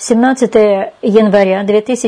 17 января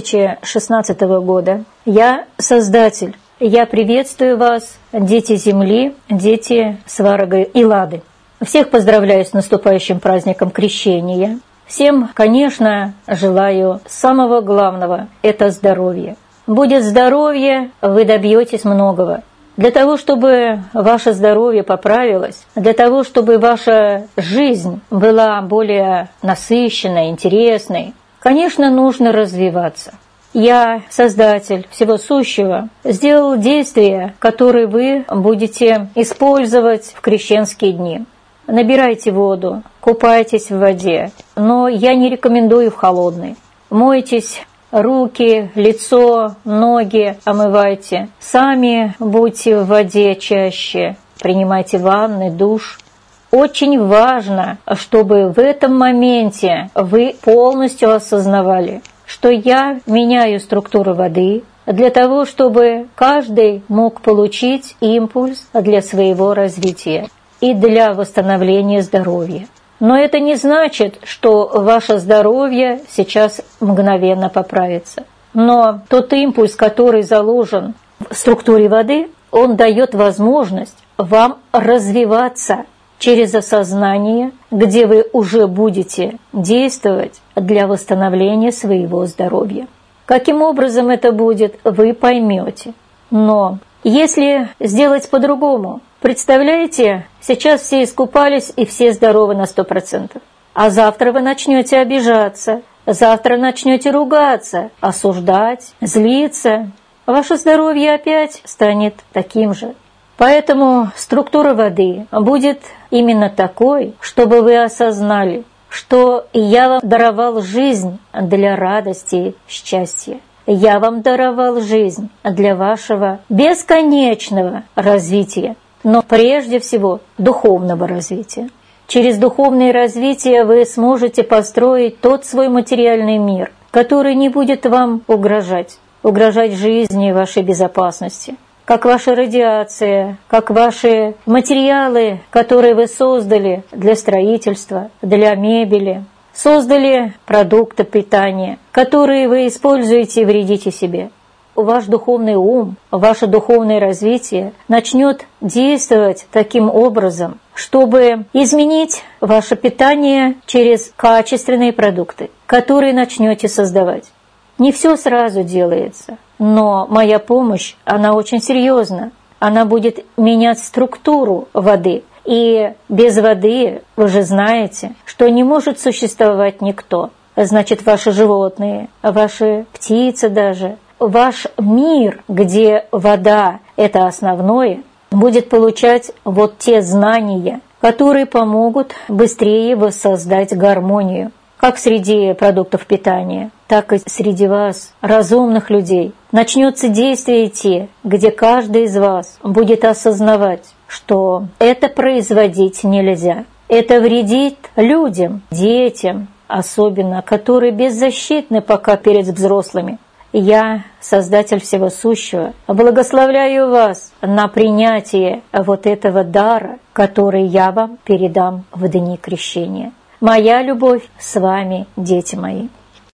2016 года. Я Создатель. Я приветствую вас, дети Земли, дети Сварога и Лады. Всех поздравляю с наступающим праздником Крещения. Всем, конечно, желаю самого главного – это здоровье. Будет здоровье, вы добьетесь многого. Для того, чтобы ваше здоровье поправилось, для того, чтобы ваша жизнь была более насыщенной, интересной, конечно, нужно развиваться. Я, Создатель всего сущего, сделал действия, которые вы будете использовать в крещенские дни. Набирайте воду, купайтесь в воде, но я не рекомендую в холодной. Мойтесь руки, лицо, ноги омывайте. Сами будьте в воде чаще, принимайте ванны, душ. Очень важно, чтобы в этом моменте вы полностью осознавали, что я меняю структуру воды для того, чтобы каждый мог получить импульс для своего развития и для восстановления здоровья. Но это не значит, что ваше здоровье сейчас мгновенно поправится. Но тот импульс, который заложен в структуре воды, он дает возможность вам развиваться через осознание, где вы уже будете действовать для восстановления своего здоровья. Каким образом это будет, вы поймете. Но если сделать по-другому, представляете, сейчас все искупались и все здоровы на 100%. А завтра вы начнете обижаться, завтра начнете ругаться, осуждать, злиться. Ваше здоровье опять станет таким же. Поэтому структура воды будет именно такой, чтобы вы осознали, что я вам даровал жизнь для радости и счастья. Я вам даровал жизнь для вашего бесконечного развития, но прежде всего духовного развития. Через духовное развитие вы сможете построить тот свой материальный мир, который не будет вам угрожать жизни и вашей безопасности. Как ваша радиация, как ваши материалы, которые вы создали для строительства, для мебели, создали продукты питания, которые вы используете и вредите себе. Ваш духовный ум, ваше духовное развитие начнет действовать таким образом, чтобы изменить ваше питание через качественные продукты, которые начнете создавать. Не все сразу делается, но моя помощь, она очень серьезна. Она будет менять структуру воды. И без воды, вы же знаете, что не может существовать никто. Значит, ваши животные, ваши птицы даже, ваш мир, где вода – это основное, будет получать вот те знания, которые помогут быстрее воссоздать гармонию. Как среди продуктов питания, так и среди вас, разумных людей. Начнется действие идти, где каждый из вас будет осознавать, что это производить нельзя. Это вредит людям, детям, особенно, которые беззащитны пока перед взрослыми. Я, Создатель всего сущего, благословляю вас на принятие вот этого дара, который я вам передам в дни крещения. Моя любовь с вами, дети мои.